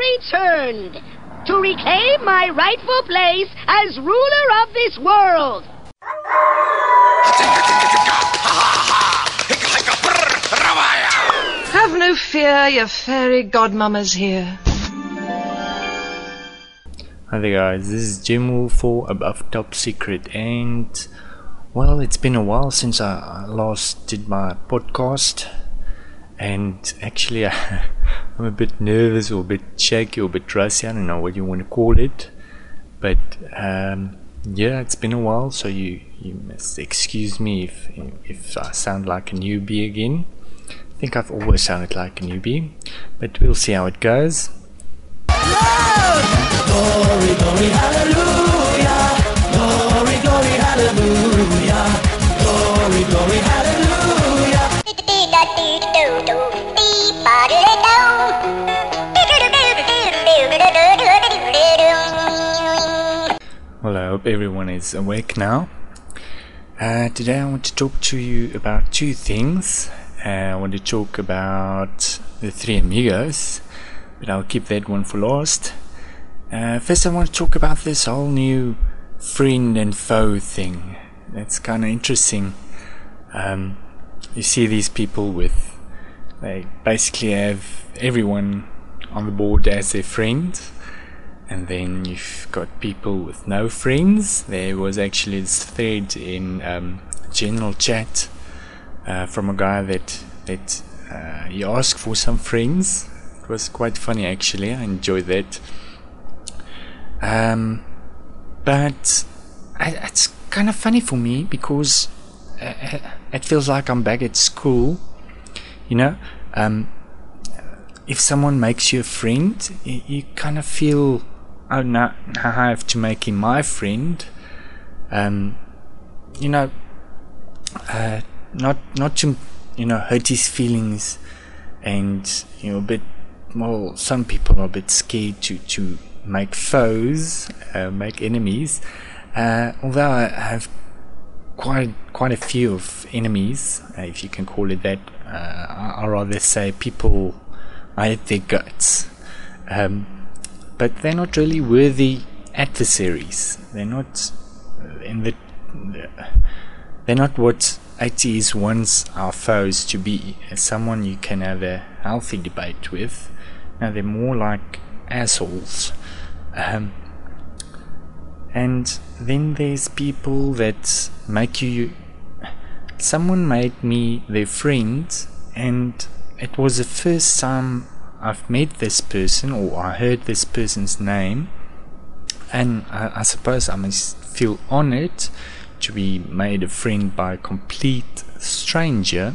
returned to reclaim my rightful place as ruler of this world. Have no fear, your fairy godmamma's here. Hi there guys, this is Jim for Above Top Secret, and well, it's been a while since I last did my podcast, and actually I'm a bit nervous or a bit shaky or a bit rusty, I don't know what you want to call it, but yeah, it's been a while, so you must excuse me if I sound like a newbie again. I think I've always sounded like a newbie, but we'll see how it goes. Glory, glory, hallelujah. Glory, glory, hallelujah. Glory, glory, hallelujah. Well, I hope everyone is awake now. Today I want to talk to you about two things. I want to talk about the Three Amigos, but I'll keep that one for last. First I want to talk about this whole new friend and foe thing. That's kind of interesting. You see these people they basically have everyone on the board as their friend, and then you've got people with no friends. There was actually this thread in general chat from a guy that he asked for some friends. It was quite funny actually, I enjoyed that. But it's kind of funny for me because it feels like I'm back at school, you know. If someone makes you a friend, you kind of feel, oh no, I have to make him my friend. You know, not to, you know, hurt his feelings, and you know, a bit. Well, some people are a bit scared to make foes, make enemies. Although I have quite a few of enemies, if you can call it that. I'd rather say people I hate their guts. But they're not really worthy adversaries. They're not they're not what ATEs wants our foes to be. As someone you can have a healthy debate with. Now they're more like assholes. And then there's people that make you. Someone made me their friend, and it was the first time I've met this person, or I heard this person's name, and I suppose I must feel honored to be made a friend by a complete stranger.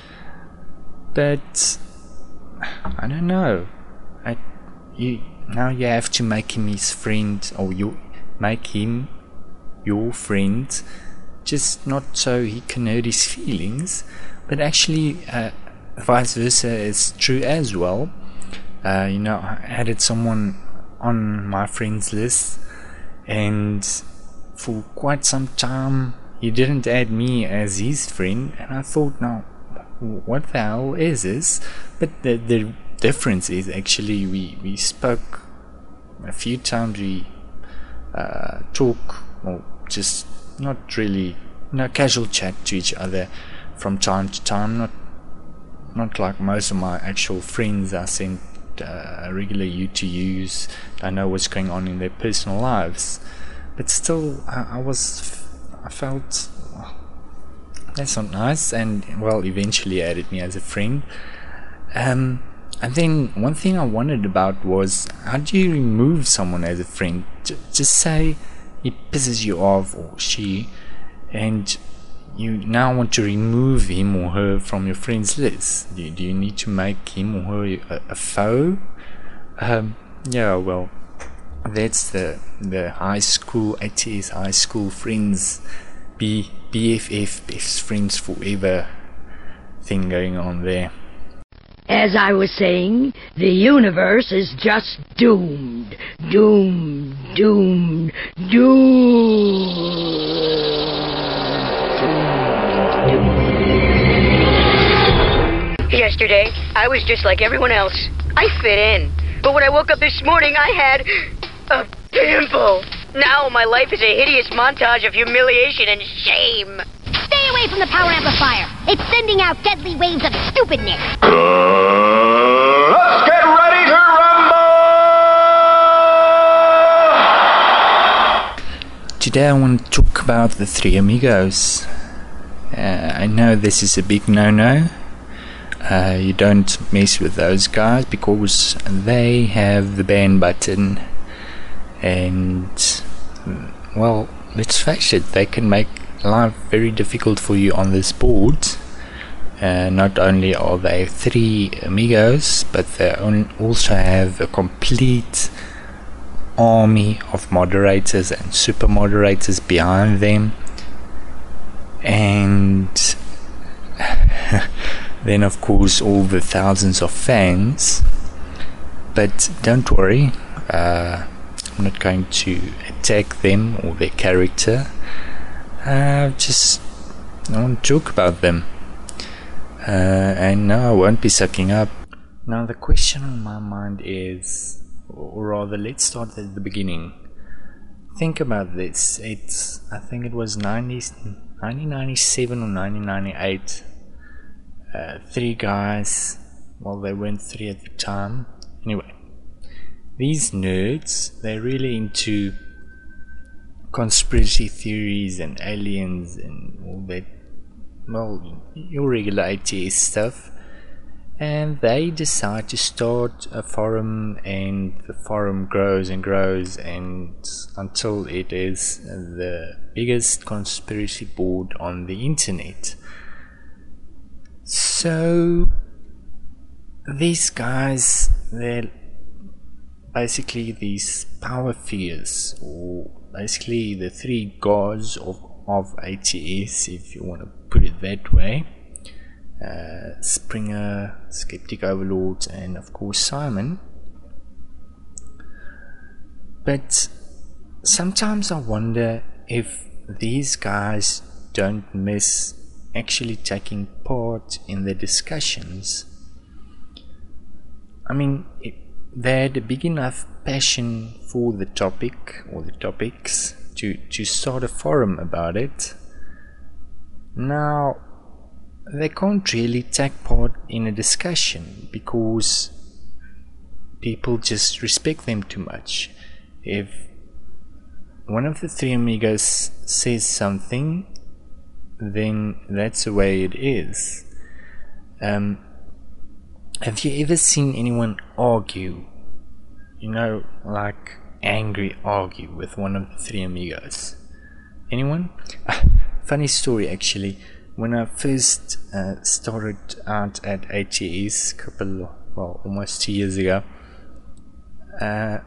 But I don't know. Now you have to make him his friend, or you make him your friend, just not so he can hurt his feelings, but actually vice versa is true as well. You know, I added someone on my friends list, and for quite some time he didn't add me as his friend, and I thought, now what the hell is this? But the difference is actually we spoke a few times. We talk, or just not really, casual chat to each other from time to time. Not like most of my actual friends I send regular UTUs. I know what's going on in their personal lives, but still I felt, well, that's not nice, and well, eventually added me as a friend. And then one thing I wondered about was, how do you remove someone as a friend? Just say he pisses you off, or she, and you now want to remove him or her from your friends list. Do you need to make him or her a foe? Yeah, well, that's the high school, ATEs high school friends, BFF, best friends forever thing going on there. As I was saying, the universe is just doomed. Doomed, doomed, doomed. Yesterday, I was just like everyone else. I fit in. but when I woke up this morning, I had a pimple. Now my life is a hideous montage of humiliation and shame. Stay away from the power amplifier. It's sending out deadly waves of stupidness. Let's get ready to rumble! Today I want to talk about the Three Amigos. I know this is a big no-no. You don't mess with those guys because they have the ban button, and well, let's face it, they can make life very difficult for you on this board. Not only are they three amigos, but they also have a complete army of moderators and super moderators behind them, and then of course all the thousands of fans. But don't worry, I'm not going to attack them or their character. I want to talk about them, and no, I won't be sucking up. Now the question on my mind is, or rather let's start at the beginning. Think about this. I think it was 1997 or 1998. Three guys, well, they weren't three at the time. Anyway, these nerds, they're really into conspiracy theories and aliens and all that, well, your regular ATS stuff. And they decide to start a forum, and the forum grows and grows, and until it is the biggest conspiracy board on the internet. So these guys, they're basically these power figures, or basically the three gods of ATS, if you want to put it that way. Springer, Skeptic Overlord, and of course Simon. But sometimes I wonder if these guys don't miss actually taking part in the discussions. I mean, they had a big enough passion for the topic or the topics to start a forum about it. Now they can't really take part in a discussion because people just respect them too much. If one of the three amigos says something, then that's the way it is. Have you ever seen anyone argue, like angry argue with one of the three amigos? Anyone? Funny story actually. When I first started out at ATS almost 2 years ago, there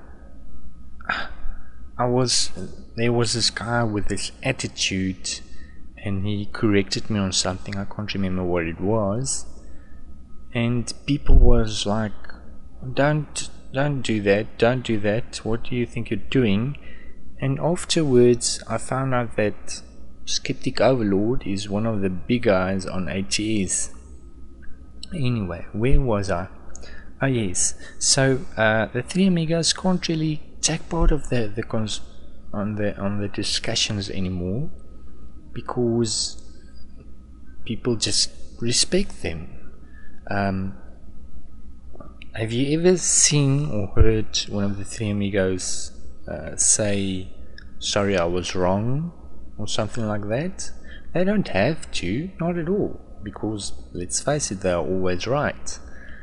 was this guy with this attitude, and he corrected me on something. I can't remember what it was, and people was like, don't do that, what do you think you're doing? And afterwards I found out that Skeptic Overlord is one of the big guys on ATS. Anyway, where was I? Oh yes, so the three amigos can't really take part of the discussions anymore because people just respect them. Have you ever seen or heard one of the three amigos say, "Sorry, I was wrong," or something like that? They don't have to, not at all, because let's face it, they are always right.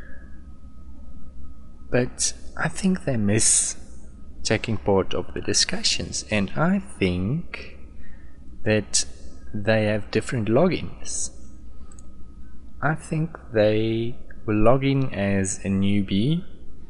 But I think they miss taking part of the discussions, and I think that they have different logins. I think they will log in as a newbie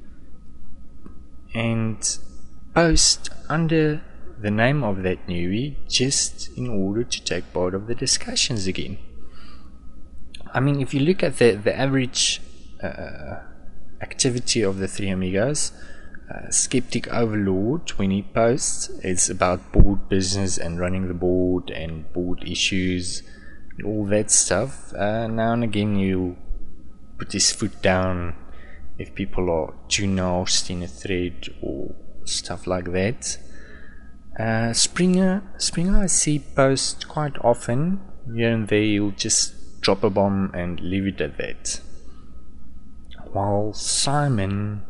and post under the name of that newbie just in order to take part of the discussions again. I mean, if you look at the average activity of the three amigos, Skeptic Overlord, when he posts, it's about board business and running the board and board issues, all that stuff. Now and again you put his foot down if people are too nasty in a thread or stuff like that. Springer I see post quite often. Here and there he'll just drop a bomb and leave it at that. While Simon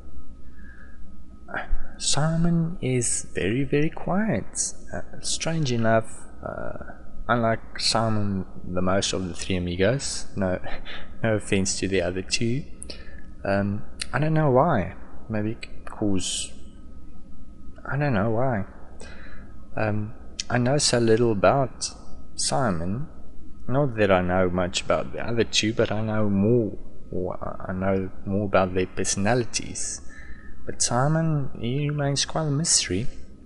is very, very quiet. Strange enough, I like Simon the most of the three amigos. No offense to the other two. I don't know why. Maybe because I don't know why. I know so little about Simon. Not that I know much about the other two, but I know more. I know more about their personalities. But Simon, he remains quite a mystery.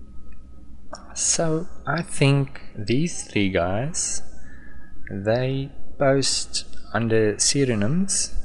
So I think these three guys, they post under pseudonyms,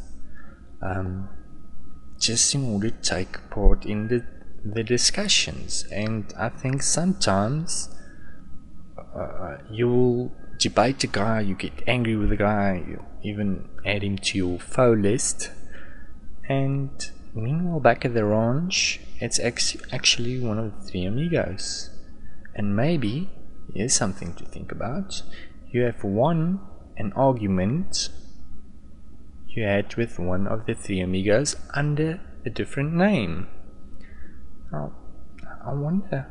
just in order to take part in the discussions. And I think sometimes you will debate a guy, you get angry with a guy, you even add him to your foe list, and meanwhile back at the ranch it's actually one of the three amigos. And maybe here's something to think about: you have won an argument you had with one of the three amigos under a different name. Now I wonder,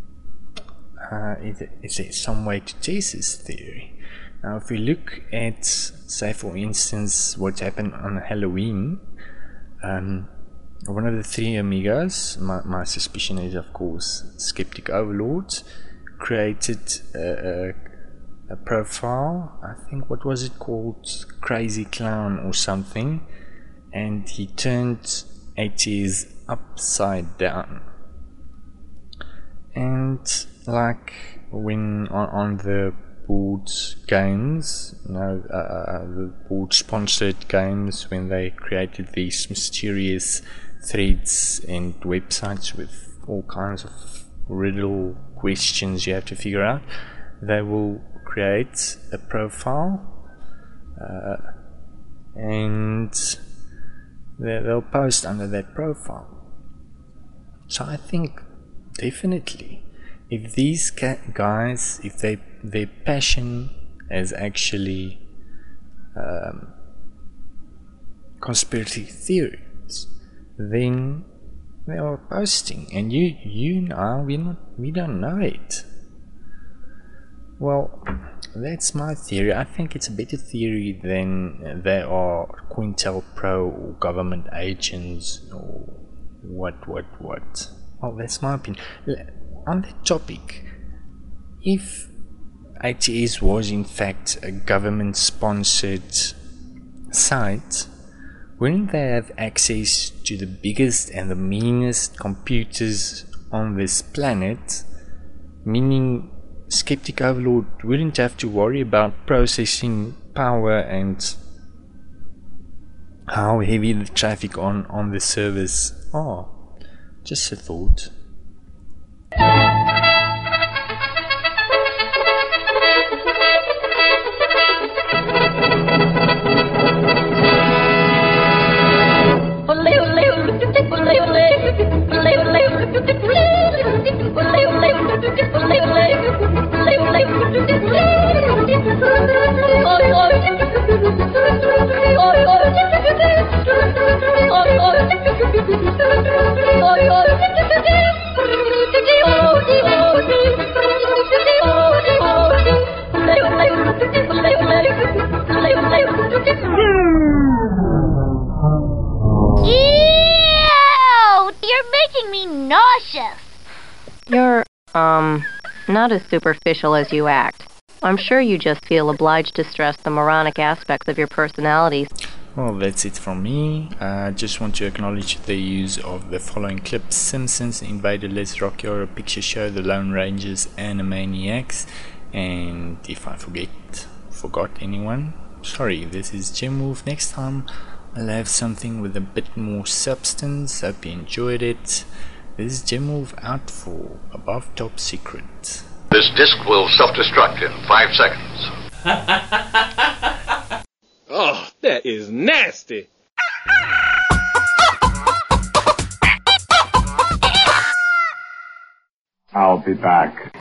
is there some way to test this theory? Now if we look at, say for instance, what happened on Halloween, one of the three amigos, my suspicion is of course Skeptic Overlord, created a profile, I think, what was it called, Crazy Clown or something, and he turned ATS upside down. And like when on the board games, the board sponsored games, when they created these mysterious threads and websites with all kinds of riddle questions you have to figure out, they will create a profile and they'll post under that profile. So I think definitely if these guys, if their passion is actually conspiracy theories, then they are posting, and you know, we don't know it. Well, that's my theory. I think it's a better theory than they are COINTELPRO or government agents or what. Well, that's my opinion. On that topic, if ATS was in fact a government-sponsored site, wouldn't they have access to the biggest and the meanest computers on this planet? Meaning Skeptic Overlord wouldn't have to worry about processing power and how heavy the traffic on the servers are. Just a thought. You're making me nauseous. You're, not as superficial as you act. I'm sure you just feel obliged to stress the moronic aspects of your personalities. Well, that's it from me. I just want to acknowledge the use of the following clips: Simpsons, Invader, Let's Rock Your Picture Show, The Lone Rangers, Animaniacs, and if I forgot anyone, sorry. This is Jim Wolf. Next time I'll have something with a bit more substance. Hope you enjoyed it. This is Jim Wolf out for Above Top Secret. This disc will self-destruct in 5 seconds. Oh, that is nasty. I'll be back.